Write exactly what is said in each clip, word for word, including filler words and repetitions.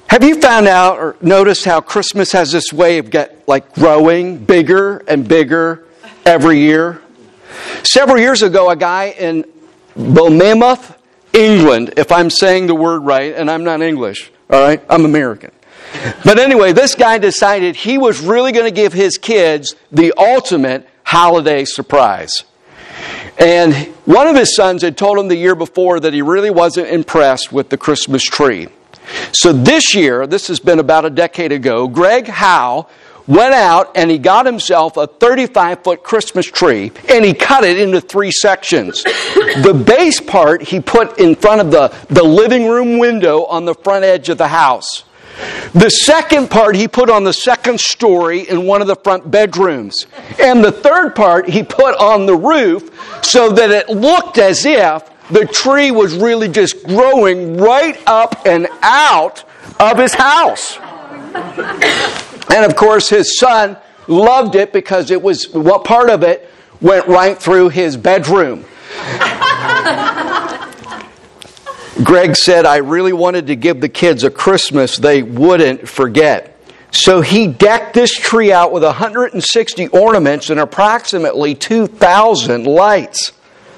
Have you found out or noticed how Christmas has this way of get like growing bigger and bigger every year? Several years ago, a guy in Bournemouth, England, if I'm saying the word right, and I'm not English, all right? I'm American. But anyway, this guy decided he was really going to give his kids the ultimate holiday surprise. And one of his sons had told him the year before that he really wasn't impressed with the Christmas tree. So this year, this has been about a decade ago, Greg Howe went out and he got himself a thirty-five foot Christmas tree and he cut it into three sections. The base part he put in front of the, the living room window on the front edge of the house. The second part he put on the second story in one of the front bedrooms. And the third part he put on the roof so that it looked as if the tree was really just growing right up and out of his house. And of course his son loved it because it was, what part of it went right through his bedroom. Greg said, I really wanted to give the kids a Christmas they wouldn't forget. So he decked this tree out with one hundred sixty ornaments and approximately two thousand lights.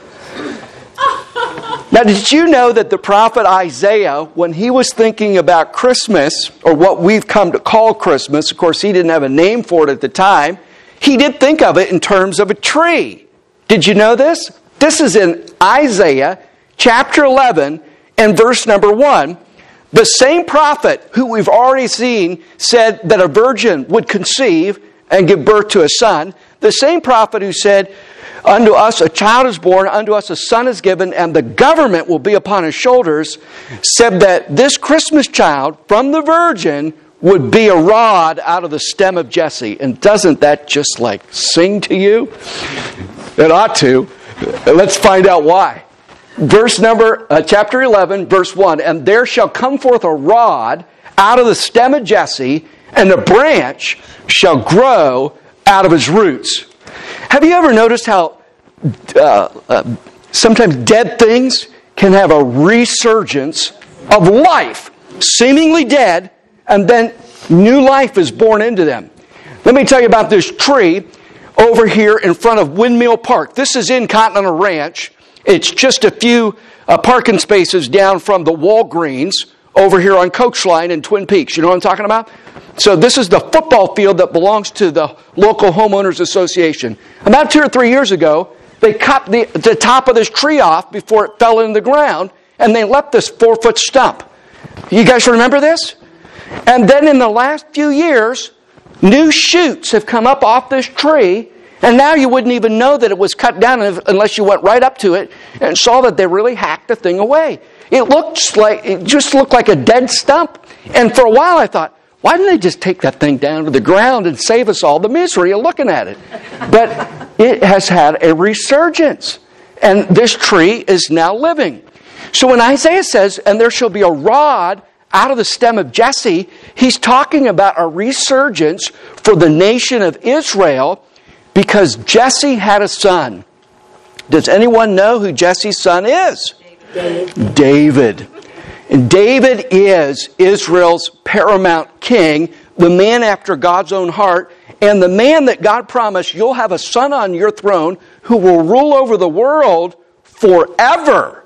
Now, did you know that the prophet Isaiah, when he was thinking about Christmas, or what we've come to call Christmas, of course he didn't have a name for it at the time, he did think of it in terms of a tree. Did you know this? This is in Isaiah chapter eleven and verse number one. The same prophet who we've already seen said that a virgin would conceive and give birth to a son. The same prophet who said, unto us a child is born, unto us a son is given, and the government will be upon his shoulders, said that this Christmas child from the virgin would be a rod out of the stem of Jesse. And doesn't that just like sing to you? It ought to. Let's find out why. Verse number, uh, chapter eleven, verse one, and there shall come forth a rod out of the stem of Jesse, and a branch shall grow out of his roots. Have you ever noticed how uh, uh, sometimes dead things can have a resurgence of life, seemingly dead, and then new life is born into them? Let me tell you about this tree over here in front of Windmill Park. This is in Continental Ranch. It's just a few uh, parking spaces down from the Walgreens over here on Coach Line in Twin Peaks. You know what I'm talking about? So this is the football field that belongs to the local homeowners association. About two or three years ago, they cut the, the top of this tree off before it fell in the ground, and they left this four-foot stump. You guys remember this? And then in the last few years, new shoots have come up off this tree, and now you wouldn't even know that it was cut down unless you went right up to it and saw that they really hacked the thing away. It looked like it just looked like a dead stump. And for a while I thought, why didn't they just take that thing down to the ground and save us all the misery of looking at it? But it has had a resurgence. And this tree is now living. So when Isaiah says, and there shall be a rod out of the stem of Jesse, he's talking about a resurgence for the nation of Israel because Jesse had a son. Does anyone know who Jesse's son is? David. David. And David is Israel's paramount king, the man after God's own heart, and the man that God promised, you'll have a son on your throne who will rule over the world forever.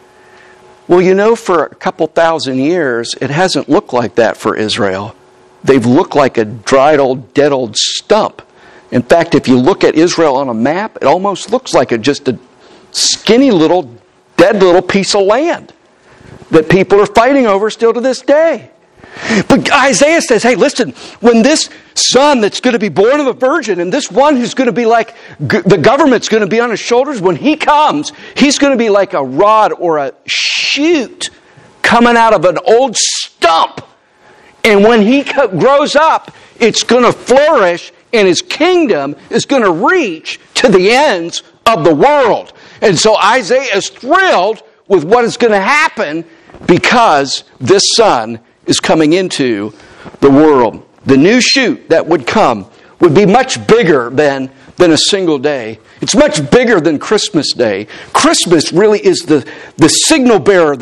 Well, you know, for a couple thousand years, it hasn't looked like that for Israel. They've looked like a dried old, dead old stump. In fact, if you look at Israel on a map, it almost looks like a, just a skinny little, dead little piece of land that people are fighting over still to this day. But Isaiah says, hey, listen, when this son that's going to be born of a virgin and this one who's going to be like, the government's going to be on his shoulders, when he comes, he's going to be like a rod or a shoot coming out of an old stump. And when he grows up, it's going to flourish and his kingdom is going to reach to the ends of the world. And so Isaiah is thrilled with what is going to happen because this son is coming into the world. The new shoot that would come would be much bigger than, than a single day. It's much bigger than Christmas Day. Christmas really is the, the signal bearer, the,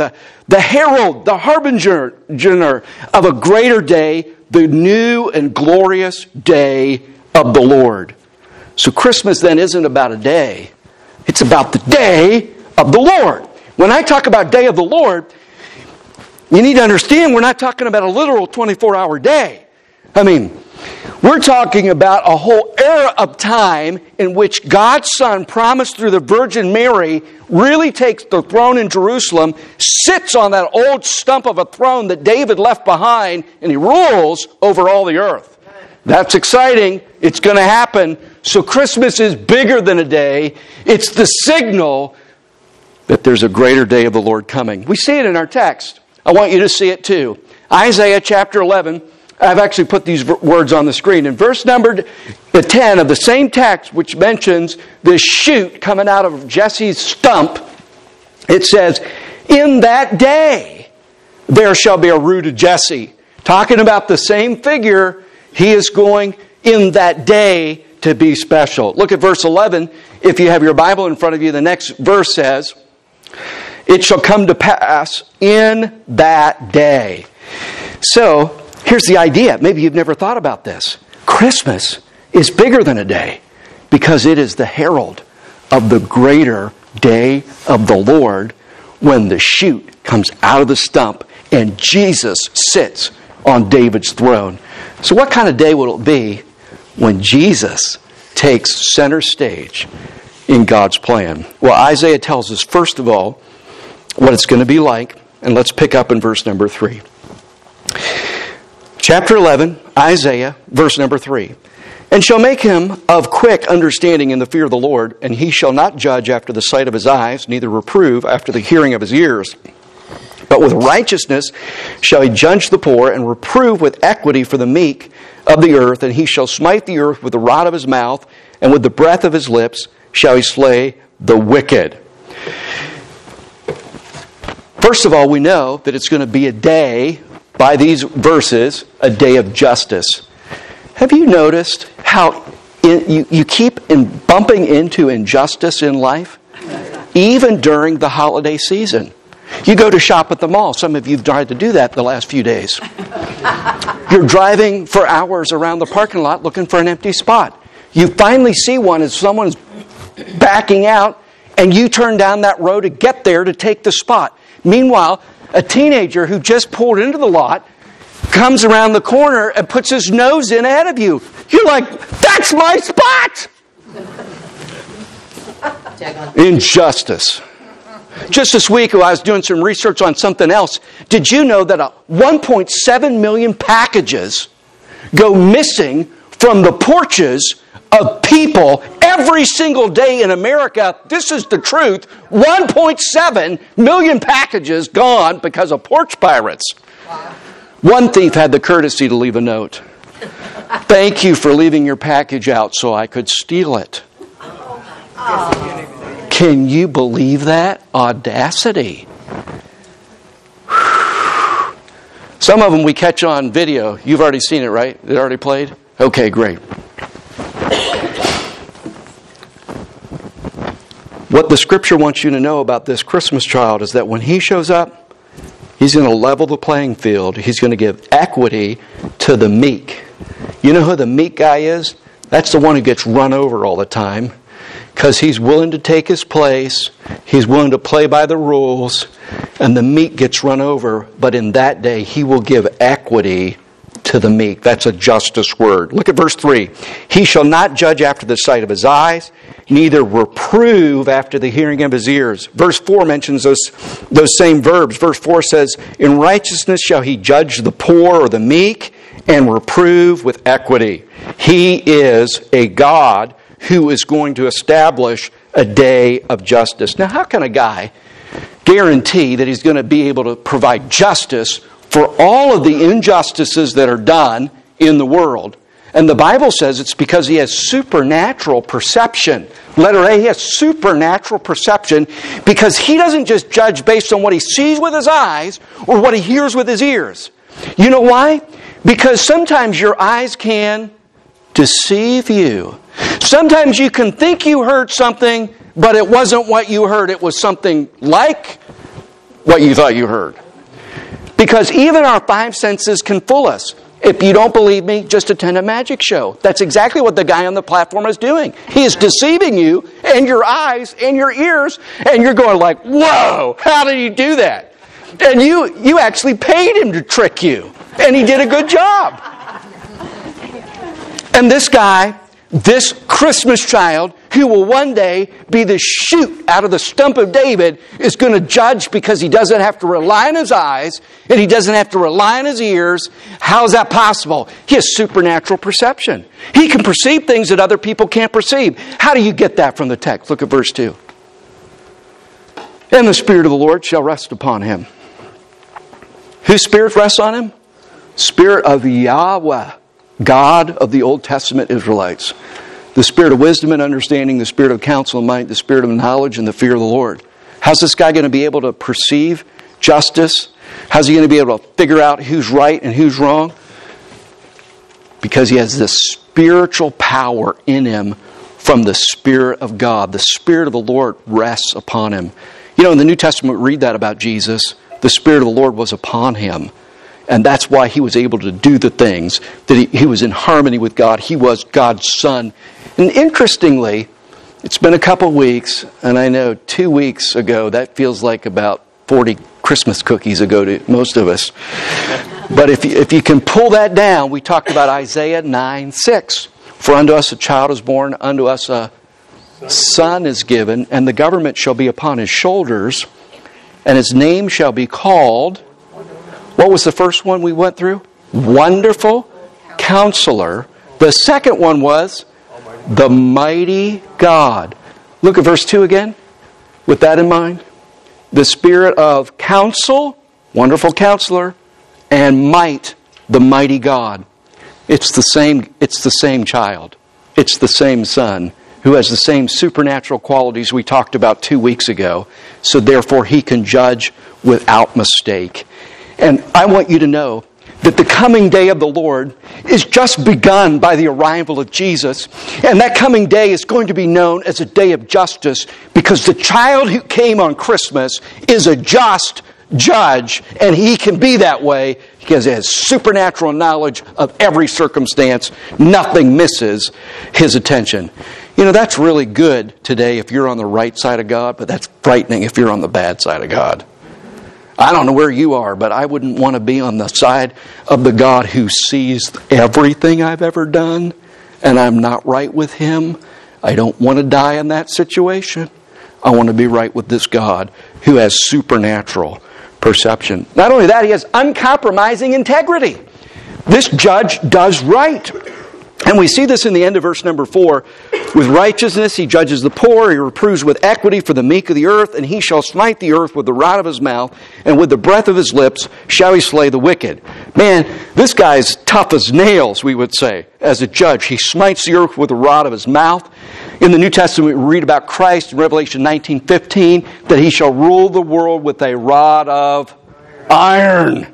the herald, the harbinger of a greater day, the new and glorious day of the Lord. So Christmas then isn't about a day. It's about the day of the Lord. When I talk about day of the Lord, you need to understand we're not talking about a literal twenty-four hour day. I mean, we're talking about a whole era of time in which God's Son, promised through the Virgin Mary, really takes the throne in Jerusalem, sits on that old stump of a throne that David left behind, and he rules over all the earth. That's exciting. It's going to happen. So Christmas is bigger than a day. It's the signal that there's a greater day of the Lord coming. We see it in our text. I want you to see it too. Isaiah chapter eleven. I've actually put these words on the screen. In verse number ten of the same text, which mentions this shoot coming out of Jesse's stump, it says, "In that day there shall be a root of Jesse." Talking about the same figure, he is going in that day to be special. Look at verse eleven. If you have your Bible in front of you, the next verse says, "It shall come to pass in that day." So, here's the idea. Maybe you've never thought about this. Christmas is bigger than a day because it is the herald of the greater day of the Lord when the shoot comes out of the stump and Jesus sits on David's throne. So what kind of day will it be when Jesus takes center stage in God's plan? Well, Isaiah tells us, first of all, what it's going to be like. And let's pick up in verse number three. Chapter eleven, Isaiah, verse number three. "And shall make him of quick understanding in the fear of the Lord, and he shall not judge after the sight of his eyes, neither reprove after the hearing of his ears. But with righteousness shall he judge the poor, and reprove with equity for the meek of the earth. And he shall smite the earth with the rod of his mouth, and with the breath of his lips shall he slay the wicked." First of all, we know that it's going to be a day, by these verses, a day of justice. Have you noticed how in, you, you keep in bumping into injustice in life? Even during the holiday season. You go to shop at the mall. Some of you have tried to do that the last few days. You're driving for hours around the parking lot looking for an empty spot. You finally see one as someone's backing out, and you turn down that road to get there to take the spot. Meanwhile, a teenager who just pulled into the lot comes around the corner and puts his nose in ahead of you. You're like, "That's my spot!" Injustice. Just this week, I was doing some research on something else. Did you know that one point seven million packages go missing from the porches of people every single day in America? This is the truth. one point seven million packages gone because of porch pirates. Wow. One thief had the courtesy to leave a note. "Thank you for leaving your package out so I could steal it." Oh. Can you believe that? Audacity. Some of them we catch on video. You've already seen it, right? It already played? Okay, great. What the Scripture wants you to know about this Christmas child is that when he shows up, he's going to level the playing field. He's going to give equity to the meek. You know who the meek guy is? That's the one who gets run over all the time. Because he's willing to take his place. He's willing to play by the rules. And the meek gets run over. But in that day, he will give equity to the meek. That's a justice word. Look at verse three. "He shall not judge after the sight of his eyes, neither reprove after the hearing of his ears." Verse four mentions those, those same verbs. Verse four says, "In righteousness shall he judge the poor," or the meek, "and reprove with equity." He is a God who is going to establish a day of justice. Now, how can a guy guarantee that he's going to be able to provide justice for all of the injustices that are done in the world? And the Bible says it's because he has supernatural perception. Letter A, he has supernatural perception because he doesn't just judge based on what he sees with his eyes or what he hears with his ears. You know why? Because sometimes your eyes can deceive you. Sometimes you can think you heard something, but it wasn't what you heard. It was something like what you thought you heard. Because even our five senses can fool us. If you don't believe me, just attend a magic show. That's exactly what the guy on the platform is doing. He is deceiving you and your eyes and your ears, and you're going like, whoa, how did he do that? And you, you actually paid him to trick you. And he did a good job. And this guy, this Christmas child, who will one day be the shoot out of the stump of David, is going to judge because he doesn't have to rely on his eyes and he doesn't have to rely on his ears. How is that possible? He has supernatural perception. He can perceive things that other people can't perceive. How do you get that from the text? Look at verse two. And the Spirit of the Lord shall rest upon him. Whose Spirit rests on him? Spirit of Yahweh, God of the Old Testament Israelites. The Spirit of wisdom and understanding, the Spirit of counsel and might, the Spirit of knowledge and the fear of the Lord. How's this guy going to be able to perceive justice? How's he going to be able to figure out who's right and who's wrong? Because he has this spiritual power in him from the Spirit of God. The Spirit of the Lord rests upon him. You know, in the New Testament, we read that about Jesus. The Spirit of the Lord was upon him. And that's why he was able to do the things, that he, he was in harmony with God. He was God's Son. And interestingly, it's been a couple weeks, and I know two weeks ago, that feels like about forty Christmas cookies ago to most of us. But if you, if you can pull that down, we talked about Isaiah nine six. For unto us a child is born, unto us a son is given, and the government shall be upon his shoulders, and his name shall be called... What was the first one we went through? Wonderful Counselor. The second one was the Mighty God. Look at verse two again. With that in mind. The Spirit of counsel, Wonderful Counselor, and might, the Mighty God. It's the same, it's the same child. It's the same Son who has the same supernatural qualities we talked about two weeks ago. So therefore he can judge without mistake. And I want you to know that the coming day of the Lord is just begun by the arrival of Jesus. And that coming day is going to be known as a day of justice because the child who came on Christmas is a just judge. And he can be that way because he has supernatural knowledge of every circumstance. Nothing misses his attention. You know, that's really good today if you're on the right side of God, but that's frightening if you're on the bad side of God. I don't know where you are, but I wouldn't want to be on the side of the God who sees everything I've ever done, and I'm not right with Him. I don't want to die in that situation. I want to be right with this God who has supernatural perception. Not only that, He has uncompromising integrity. This judge does right. And we see this in the end of verse number four. With righteousness he judges the poor, he reproves with equity for the meek of the earth, and he shall smite the earth with the rod of his mouth, and with the breath of his lips shall he slay the wicked. Man, this guy's tough as nails, we would say, as a judge. He smites the earth with the rod of his mouth. In the New Testament, we read about Christ in Revelation nineteen fifteen, that he shall rule the world with a rod of iron.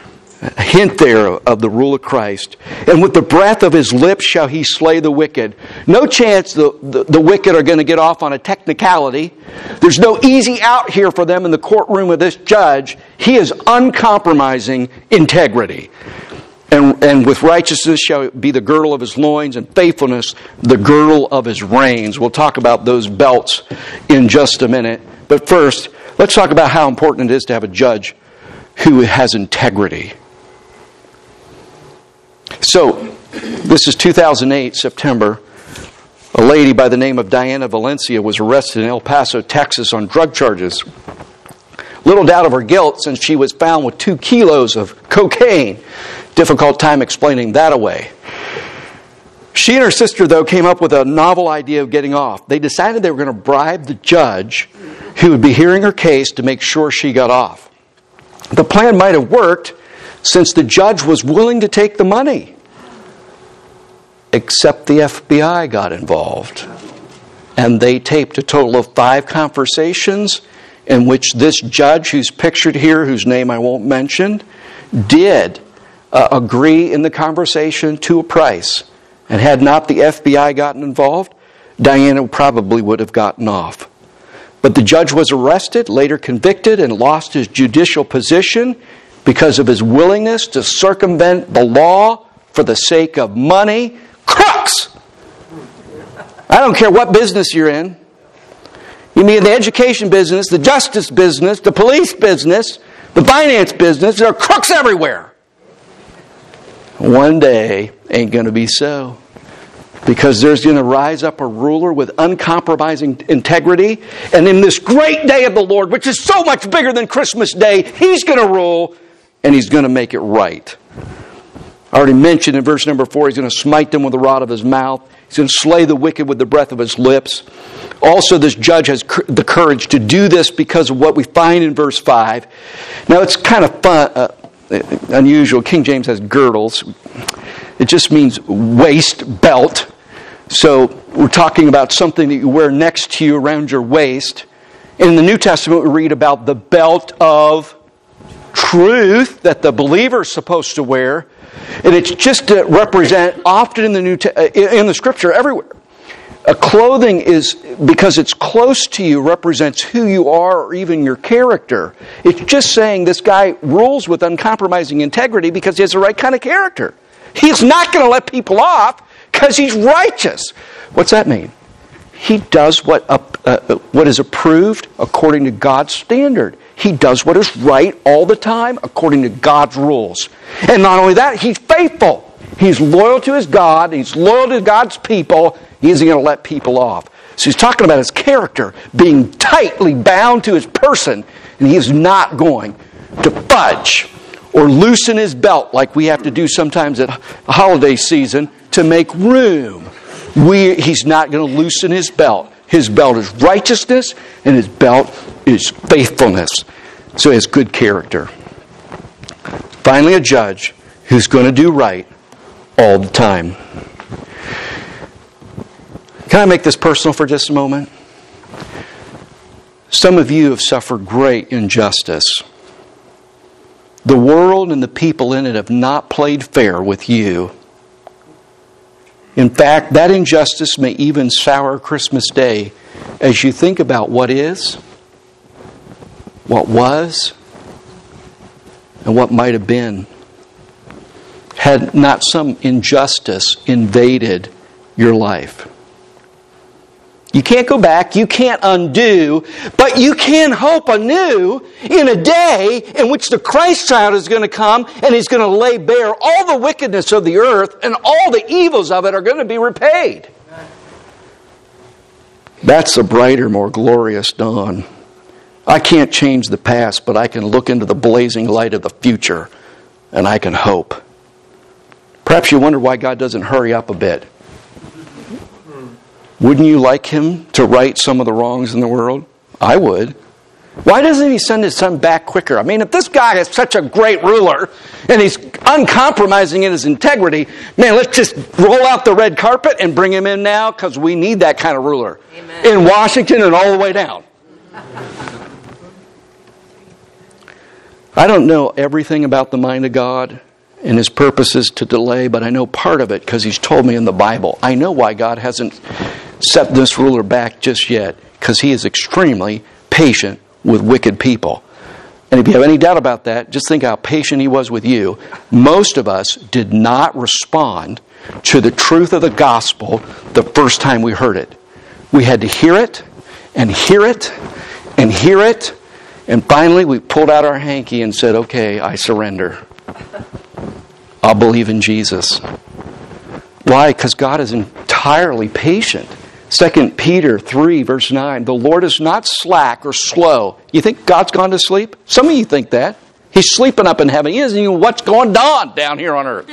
A hint there of the rule of Christ. And with the breath of his lips shall he slay the wicked. No chance the, the, the wicked are going to get off on a technicality. There's no easy out here for them in the courtroom of this judge. He is uncompromising integrity. And, and with righteousness shall be the girdle of his loins, and faithfulness the girdle of his reins. We'll talk about those belts in just a minute. But first, let's talk about how important it is to have a judge who has integrity. So, this is two thousand eight, September. A lady by the name of Diana Valencia was arrested in El Paso, Texas on drug charges. Little doubt of her guilt since she was found with two kilos of cocaine. Difficult time explaining that away. She and her sister, though, came up with a novel idea of getting off. They decided they were going to bribe the judge who would be hearing her case to make sure she got off. The plan might have worked since the judge was willing to take the money. Except the F B I got involved. And they taped a total of five conversations in which this judge, who's pictured here, whose name I won't mention, did uh, agree in the conversation to a price. And had not the F B I gotten involved, Diana probably would have gotten off. But the judge was arrested, later convicted, and lost his judicial position because of his willingness to circumvent the law for the sake of money. Crooks! I don't care what business you're in. You mean the education business, the justice business, the police business, the finance business. There are crooks everywhere. One day ain't going to be so. Because there's going to rise up a ruler with uncompromising integrity. And in this great day of the Lord, which is so much bigger than Christmas Day, He's going to rule and He's going to make it right. I already mentioned in verse number four, He's going to smite them with the rod of His mouth. He's going to slay the wicked with the breath of His lips. Also, this judge has the courage to do this because of what we find in verse five. Now, it's kind of fun, uh, unusual. King James has girdles. It just means waist belt. So we're talking about something that you wear next to you around your waist. In the New Testament, we read about the belt of truth that the believer is supposed to wear. And it's just to represent, often in the New Te- in the Scripture, everywhere. A clothing is, because it's close to you, represents who you are or even your character. It's just saying this guy rules with uncompromising integrity because he has the right kind of character. He's not going to let people off because he's righteous. What's that mean? He does what uh, uh, what is approved according to God's standard. He does what is right all the time according to God's rules. And not only that, he's faithful. He's loyal to his God. He's loyal to God's people. He isn't going to let people off. So he's talking about his character being tightly bound to his person, and he is not going to fudge or loosen his belt like we have to do sometimes at holiday season to make room. We, he's not going to loosen his belt. His belt is righteousness, and his belt is faithfulness. So he has good character. Finally, a judge who's going to do right all the time. Can I make this personal for just a moment? Some of you have suffered great injustice. The world and the people in it have not played fair with you. In fact, that injustice may even sour Christmas Day as you think about what is, what was, and what might have been, had not some injustice invaded your life. You can't go back, you can't undo, but you can hope anew in a day in which the Christ child is going to come and He's going to lay bare all the wickedness of the earth and all the evils of it are going to be repaid. That's a brighter, more glorious dawn. I can't change the past, but I can look into the blazing light of the future and I can hope. Perhaps you wonder why God doesn't hurry up a bit. Wouldn't you like Him to right some of the wrongs in the world? I would. Why doesn't He send His Son back quicker? I mean, if this guy is such a great ruler and he's uncompromising in his integrity, man, let's just roll out the red carpet and bring Him in now because we need that kind of ruler. Amen. In Washington and all the way down. I don't know everything about the mind of God and His purposes to delay, but I know part of it because He's told me in the Bible. I know why God hasn't set this ruler back just yet, because He is extremely patient with wicked people. And if you have any doubt about that, just think how patient He was with you. Most of us did not respond to the truth of the gospel the first time we heard it. We had to hear it, and hear it, and hear it, and finally we pulled out our hanky and said, okay, I surrender. I'll believe in Jesus. Why? Because God is entirely patient. Second Peter three, verse nine, the Lord is not slack or slow. You think God's gone to sleep? Some of you think that. He's sleeping up in heaven. He doesn't even know what's going on down here on earth.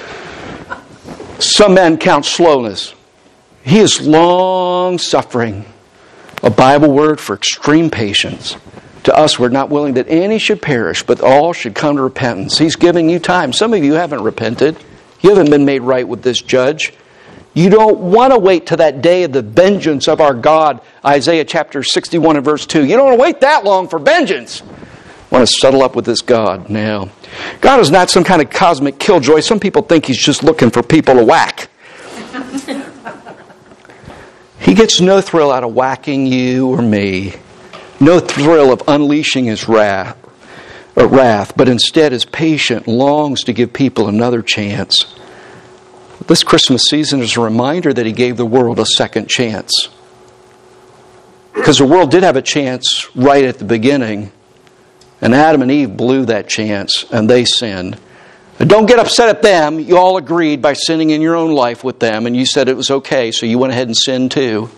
Some men count slowness. He is long-suffering, a Bible word for extreme patience. To us, we're not willing that any should perish, but all should come to repentance. He's giving you time. Some of you haven't repented. You haven't been made right with this judge. You don't want to wait to that day of the vengeance of our God, Isaiah chapter sixty-one and verse two. You don't want to wait that long for vengeance. You want to settle up with this God now. God is not some kind of cosmic killjoy. Some people think He's just looking for people to whack. He gets no thrill out of whacking you or me. no thrill of unleashing his wrath, or wrath, but instead is patient, longs to give people another chance. This Christmas season is a reminder that he gave the world a second chance. Because the world did have a chance right at the beginning, and Adam and Eve blew that chance, and they sinned. And don't get upset at them. You all agreed by sinning in your own life with them, and you said it was okay, so you went ahead and sinned too.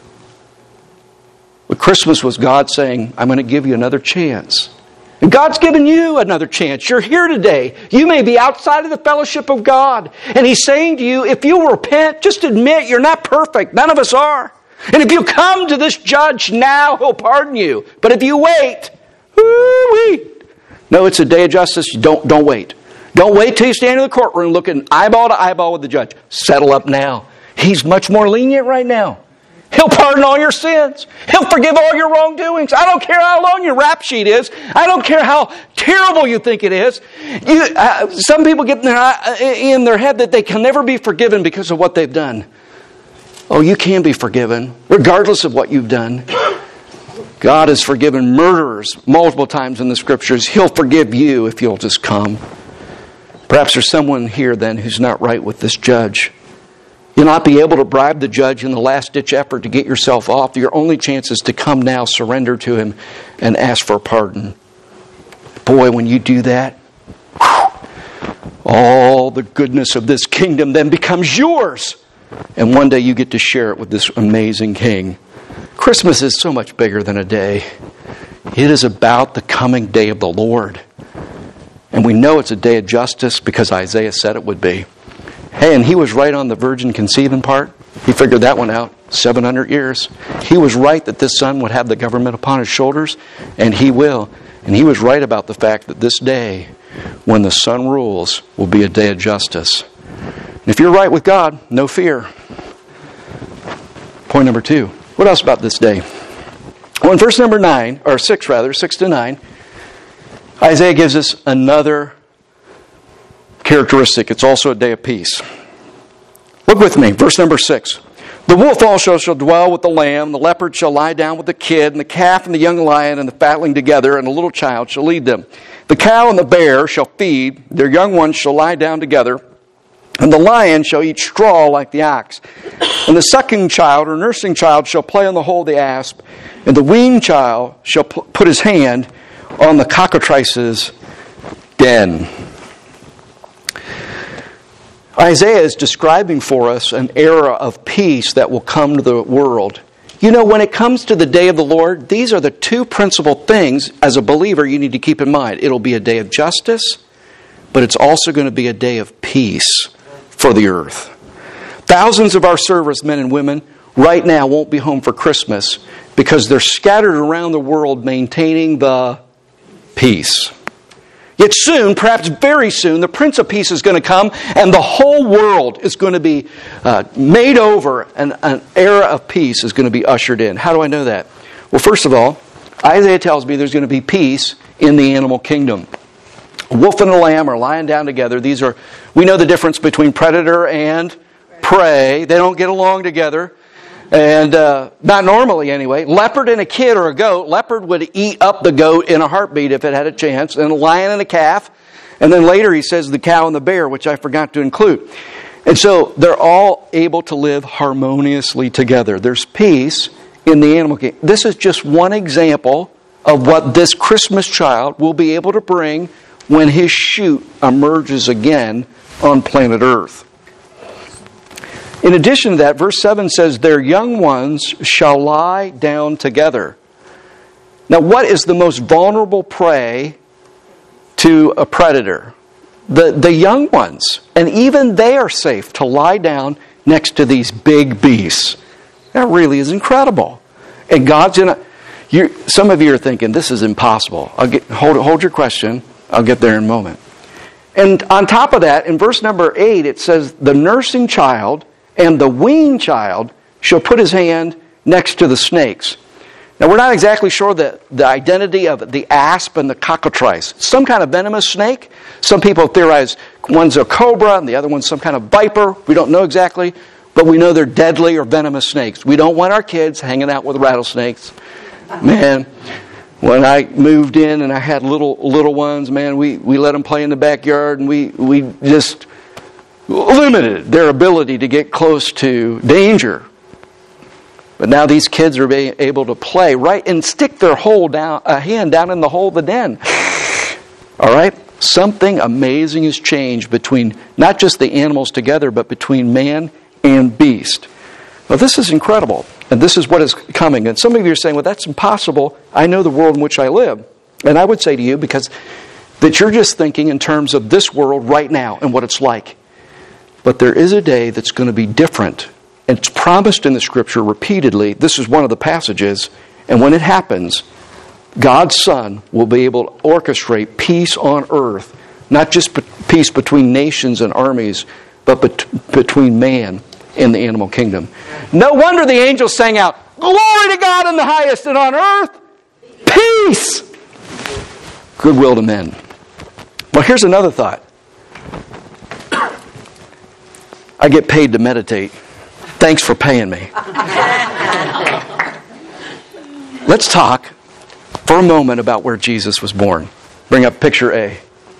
But Christmas was God saying, I'm going to give you another chance. And God's given you another chance. You're here today. You may be outside of the fellowship of God. And He's saying to you, if you repent, just admit you're not perfect. None of us are. And if you come to this judge now, He'll pardon you. But if you wait, wait. No, it's a day of justice. Don't, don't wait. Don't wait till you stand in the courtroom looking eyeball to eyeball with the judge. Settle up now. He's much more lenient right now. He'll pardon all your sins. He'll forgive all your wrongdoings. I don't care how long your rap sheet is. I don't care how terrible you think it is. You, uh, some people get in their, uh, in their head that they can never be forgiven because of what they've done. Oh, you can be forgiven, regardless of what you've done. God has forgiven murderers multiple times in the Scriptures. He'll forgive you if you'll just come. Perhaps there's someone here then who's not right with this judge. You'll not be able to bribe the judge in the last-ditch effort to get yourself off. Your only chance is to come now, surrender to Him, and ask for pardon. Boy, when you do that, whew, all the goodness of this kingdom then becomes yours. And one day you get to share it with this amazing King. Christmas is so much bigger than a day. It is about the coming day of the Lord. And we know it's a day of justice because Isaiah said it would be. Hey, and he was right on the virgin conceiving part. He figured that one out. seven hundred years. He was right that this son would have the government upon his shoulders, and he will. And he was right about the fact that this day, when the Son rules, will be a day of justice. And if you're right with God, no fear. Point number two. What else about this day? Well, in verse number nine, or six rather, six to nine, Isaiah gives us another characteristic. It's also a day of peace. Look with me, verse number six. The wolf also shall dwell with the lamb, the leopard shall lie down with the kid, and the calf and the young lion and the fatling together, and a little child shall lead them. The cow and the bear shall feed, their young ones shall lie down together, and the lion shall eat straw like the ox. And the sucking child or nursing child shall play on the hole of the asp, and the weaned child shall put his hand on the cockatrice's den. Isaiah is describing for us an era of peace that will come to the world. You know, when it comes to the day of the Lord, these are the two principal things as a believer you need to keep in mind. It'll be a day of justice, but it's also going to be a day of peace for the earth. Thousands of our servicemen and women right now won't be home for Christmas because they're scattered around the world maintaining the peace. Yet soon, perhaps very soon, the Prince of Peace is going to come and the whole world is going to be uh, made over and an era of peace is going to be ushered in. How do I know that? Well, first of all, Isaiah tells me there's going to be peace in the animal kingdom. A wolf and a lamb are lying down together. These are, we know the difference between predator and prey. They don't get along together. And uh, not normally anyway. Leopard and a kid or a goat. Leopard would eat up the goat in a heartbeat if it had a chance. And a lion and a calf. And then later he says the cow and the bear, which I forgot to include. And so they're all able to live harmoniously together. There's peace in the animal kingdom. This is just one example of what this Christmas child will be able to bring when his shoot emerges again on planet Earth. In addition to that, verse seven says, their young ones shall lie down together. Now, what is the most vulnerable prey to a predator? The, the young ones. And even they are safe to lie down next to these big beasts. That really is incredible. And God's in a... You're, some of you are thinking, this is impossible. I'll get, hold, hold your question. I'll get there in a moment. And on top of that, in verse number eight, it says, the nursing child and the weaned child shall put his hand next to the snakes. Now, we're not exactly sure the, the identity of the asp and the cockatrice. Some kind of venomous snake. Some people theorize one's a cobra and the other one's some kind of viper. We don't know exactly, but we know they're deadly or venomous snakes. We don't want our kids hanging out with rattlesnakes. Man, When I moved in and I had little little ones, man, we, we let them play in the backyard, and we, we just limited their ability to get close to danger. But now these kids are being able to play right and stick their whole down a hand down in the hole of the den. All right? Something amazing has changed between not just the animals together, but between man and beast. Now, this is incredible, and this is what is coming. And some of you are saying, well, that's impossible. I know the world in which I live. And I would say to you, because that you're just thinking in terms of this world right now and what it's like. But there is a day that's going to be different. And it's promised in the Scripture repeatedly. This is one of the passages. And when it happens, God's Son will be able to orchestrate peace on earth. Not just peace between nations and armies, but bet- between man and the animal kingdom. No wonder the angels sang out, "Glory to God in the highest, and on earth, peace, goodwill to men." Well, here's another thought. I get paid to meditate. Thanks for paying me. Let's talk for a moment about where Jesus was born. Bring up picture A.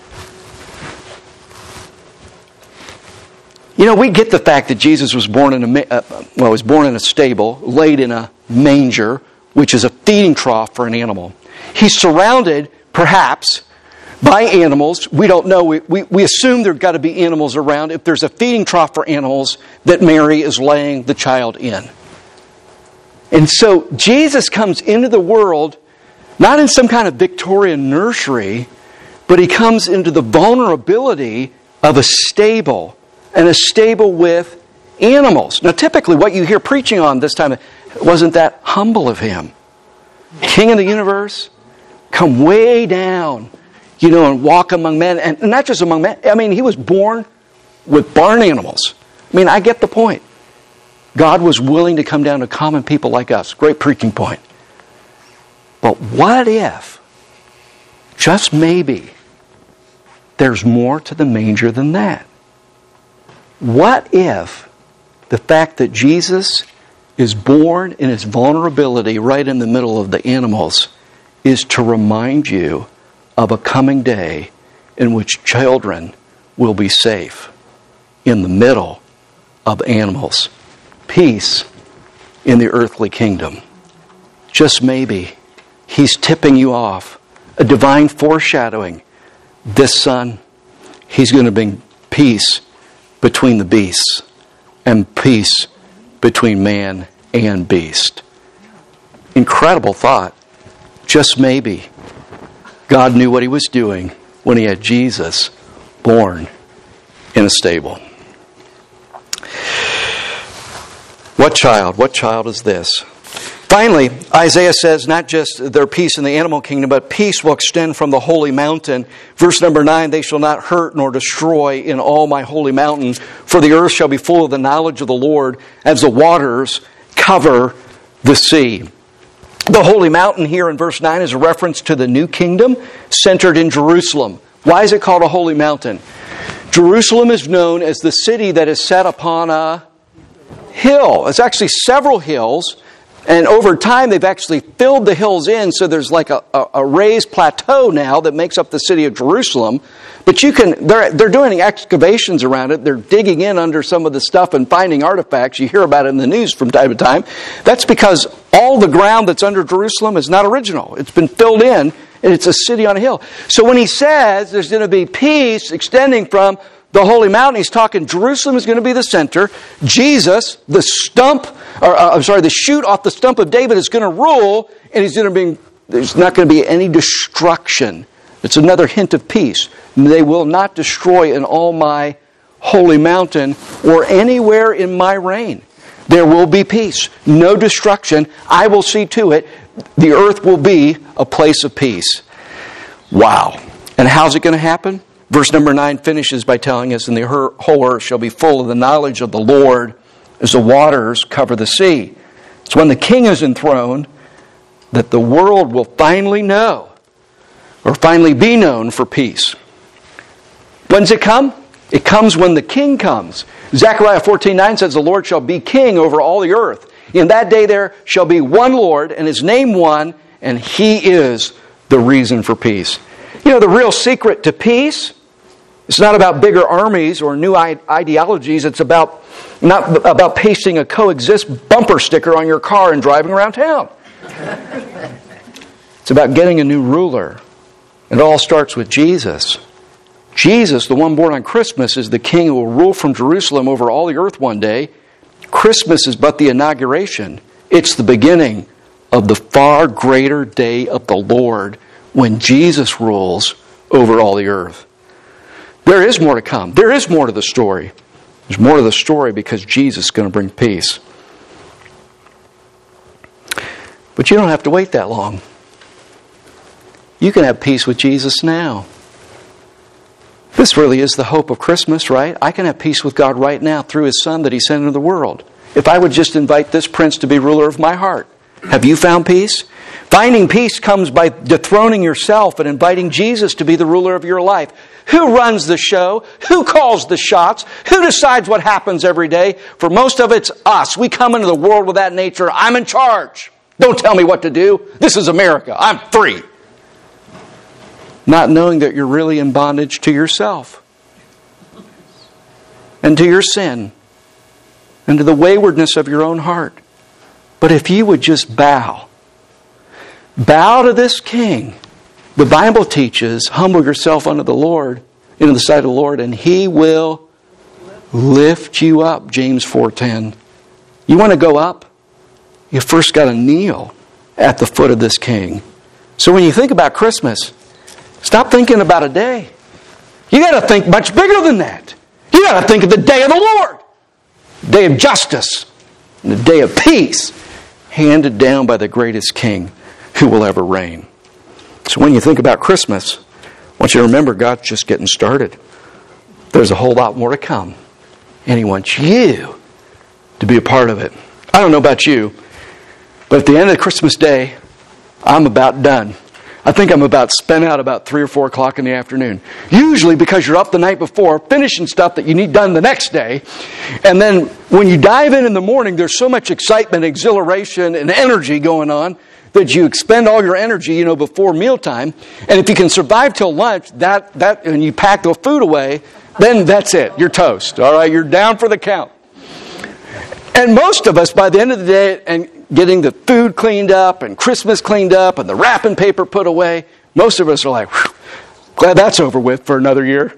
You know, we get the fact that Jesus was born in a uh, well, was born in a stable, laid in a manger, which is a feeding trough for an animal. He's surrounded, perhaps, by animals. We don't know. We, we, we assume there have got to be animals around. If there's a feeding trough for animals that Mary is laying the child in. And so Jesus comes into the world, not in some kind of Victorian nursery, but he comes into the vulnerability of a stable, and a stable with animals. Now, typically what you hear preaching on this time, wasn't that humble of him? King of the universe, come way down, you know, and walk among men. And not just among men. I mean, he was born with barn animals. I mean, I get the point. God was willing to come down to common people like us. Great preaching point. But what if, just maybe, there's more to the manger than that? What if the fact that Jesus is born in his vulnerability right in the middle of the animals is to remind you of a coming day in which children will be safe in the middle of animals? Peace in the earthly kingdom. Just maybe he's tipping you off. A divine foreshadowing. This son, he's going to bring peace between the beasts and peace between man and beast. Incredible thought. Just maybe God knew what he was doing when he had Jesus born in a stable. What child? What child is this? Finally, Isaiah says not just their peace in the animal kingdom, but peace will extend from the holy mountain. Verse number nine, they shall not hurt nor destroy in all my holy mountain, for the earth shall be full of the knowledge of the Lord as the waters cover the sea. The holy mountain here in verse nine is a reference to the new kingdom centered in Jerusalem. Why is it called a holy mountain? Jerusalem is known as the city that is set upon a hill. It's actually several hills. And over time, they've actually filled the hills in, so there's like a, a, a raised plateau now that makes up the city of Jerusalem. But you can, they're, they're doing excavations around it. They're digging in under some of the stuff and finding artifacts. You hear about it in the news from time to time. That's because all the ground that's under Jerusalem is not original. It's been filled in, and it's a city on a hill. So when he says there's going to be peace extending from the holy mountain, he's talking Jerusalem is going to be the center. Jesus, the stump, or uh, I'm sorry, the shoot off the stump of David is going to rule, and he's going to be, there's not going to be any destruction. It's another hint of peace. They will not destroy in all my holy mountain or anywhere in my reign. There will be peace, no destruction. I will see to it. The earth will be a place of peace. Wow. And how's it going to happen? Verse number nine finishes by telling us, and the whole earth shall be full of the knowledge of the Lord as the waters cover the sea. It's when the king is enthroned that the world will finally know, or finally be known for peace. When's it come? It comes when the king comes. Zechariah fourteen nine says, the Lord shall be king over all the earth. In that day there shall be one Lord, and his name one, and He is the reason for peace. You know, the real secret to peace, it's not about bigger armies or new ideologies. It's about not about pasting a coexist bumper sticker on your car and driving around town. It's about getting a new ruler. It all starts with Jesus. Jesus, the one born on Christmas, is the King who will rule from Jerusalem over all the earth one day. Christmas is but the inauguration. It's the beginning of the far greater day of the Lord when Jesus rules over all the earth. There is more to come. There is more to the story. There's more to the story because Jesus is going to bring peace. But you don't have to wait that long. You can have peace with Jesus now. This really is the hope of Christmas, right? I can have peace with God right now through His Son that He sent into the world. If I would just invite this prince to be ruler of my heart. Have you found peace? Finding peace comes by dethroning yourself and inviting Jesus to be the ruler of your life. Who runs the show? Who calls the shots? Who decides what happens every day? For most of it's us. We come into the world with that nature. I'm in charge. Don't tell me what to do. This is America. I'm free. Not knowing that you're really in bondage to yourself and to your sin and to the waywardness of your own heart. But if you would just bow, bow to this King. The Bible teaches, humble yourself unto the Lord, into the sight of the Lord, and He will lift you up, James four ten. You want to go up? You first got to kneel at the foot of this King. So when you think about Christmas, stop thinking about a day. You got to think much bigger than that. You got to think of the day of the Lord. The day of justice. And the day of peace. Handed down by the greatest King who will ever reign. So when you think about Christmas, I want you to remember God's just getting started. There's a whole lot more to come. And He wants you to be a part of it. I don't know about you, but at the end of Christmas Day, I'm about done. I think I'm about spent out about three or four o'clock in the afternoon. Usually because you're up the night before finishing stuff that you need done the next day. And then when you dive in in the morning, there's so much excitement, exhilaration, and energy going on that you expend all your energy, you know, before mealtime. And if you can survive till lunch, that that and you pack the food away, then that's it. You're toast. All right, you're down for the count. And most of us, by the end of the day, and getting the food cleaned up and Christmas cleaned up and the wrapping paper put away, most of us are like, whew, glad that's over with for another year.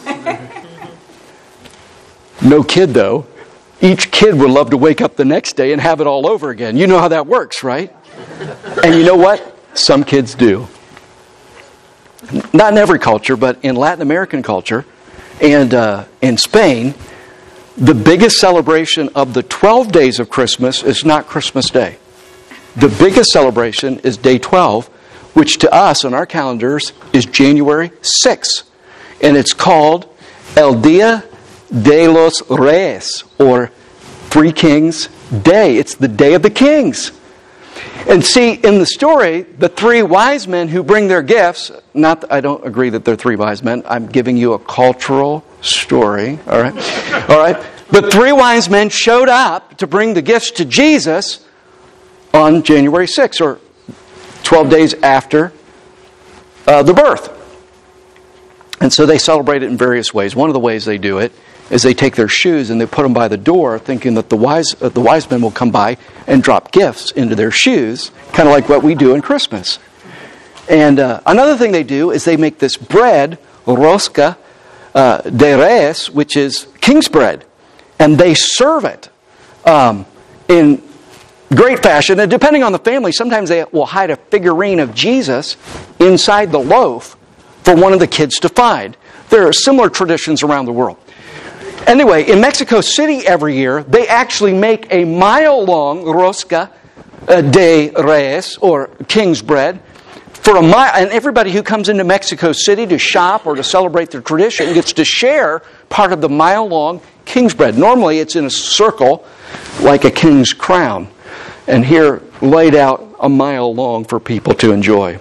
No kid, though. Each kid would love to wake up the next day and have it all over again. You know how that works, right? And you know what? Some kids do. Not in every culture, but in Latin American culture and uh, in Spain, the biggest celebration of the twelve days of Christmas is not Christmas Day. The biggest celebration is Day twelve, which to us on our calendars is January sixth. And it's called El Día de los Reyes, or Three Kings Day. It's the Day of the Kings. And see, in the story, the three wise men who bring their gifts, not that I don't agree that they're three wise men, I'm giving you a cultural story, all right? All right? The three wise men showed up to bring the gifts to Jesus on January sixth, or twelve days after uh, the birth. And so they celebrate it in various ways. One of the ways they do it is they take their shoes and they put them by the door, thinking that the wise uh, the wise men will come by and drop gifts into their shoes, kind of like what we do in Christmas. And uh, another thing they do is they make this bread, rosca uh, de Reyes, which is king's bread, and they serve it um, in great fashion. And depending on the family, sometimes they will hide a figurine of Jesus inside the loaf for one of the kids to find. There are similar traditions around the world. Anyway, in Mexico City every year, they actually make a mile-long rosca de Reyes, or king's bread, for a mile. And everybody who comes into Mexico City to shop or to celebrate their tradition gets to share part of the mile-long king's bread. Normally, it's in a circle like a king's crown, and here laid out a mile long for people to enjoy.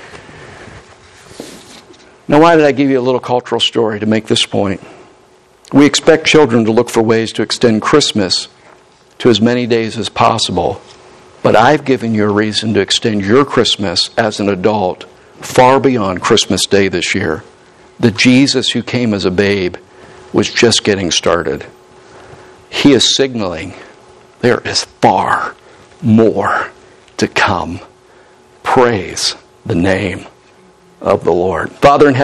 Now, why did I give you a little cultural story to make this point? We expect children to look for ways to extend Christmas to as many days as possible. But I've given you a reason to extend your Christmas as an adult far beyond Christmas Day this year. The Jesus who came as a babe was just getting started. He is signaling there is far more to come. Praise the name of the Lord. Father in heaven,